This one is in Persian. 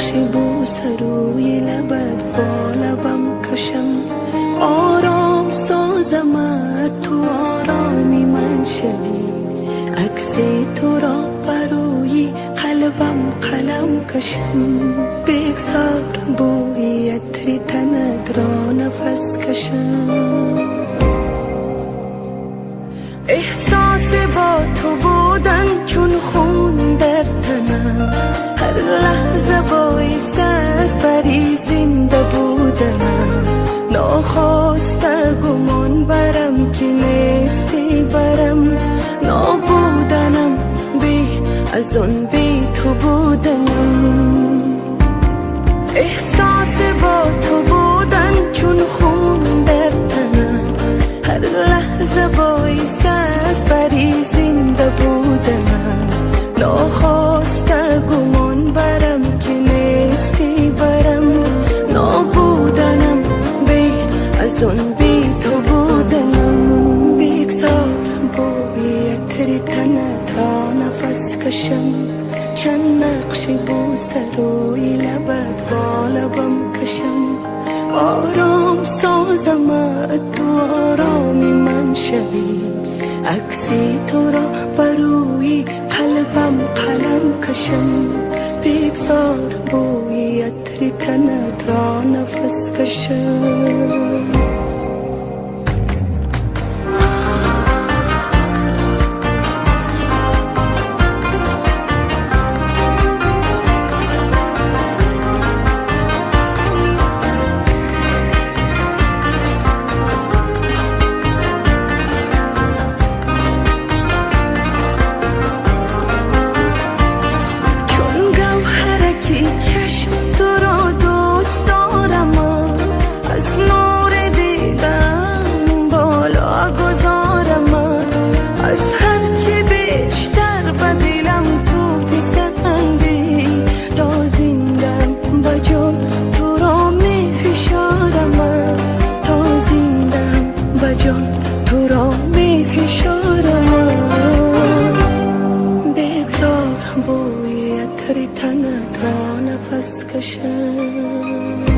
نقش بوس روی لبت با لبم کشم، آرام سازمت تو آرامی من شوی، عکس تو را بروی قلبم قلم کشم، بگذار بوی عطر تنت را نفس کشم. احساس با تو بودن چون خون در تنم، هر لحظه باعث از بری زنده بودنم، ناخواسته گمان برم که نیستی برم، نابودنم بی از آن بی تو بودنم. احساس با تو بودن چون خون در تنم، هر لحظه باعث از بری زنده بودنم، ناخواسته گمان برم که نیستی برم، نابودنم بی از آن بی تو بودنم. بگذار بوی عطر تنت را نفس کشم، چند نقش بوس روی لبت با لبم کشم، آرام سازمت تو آرامی من شوی، عکس تو را بروی قلبم قلم کشم، بگذار بوی عطر تنت را نفس کشم. تو را می فشارم، بگذار بوی عطر تنت را نفس کشم.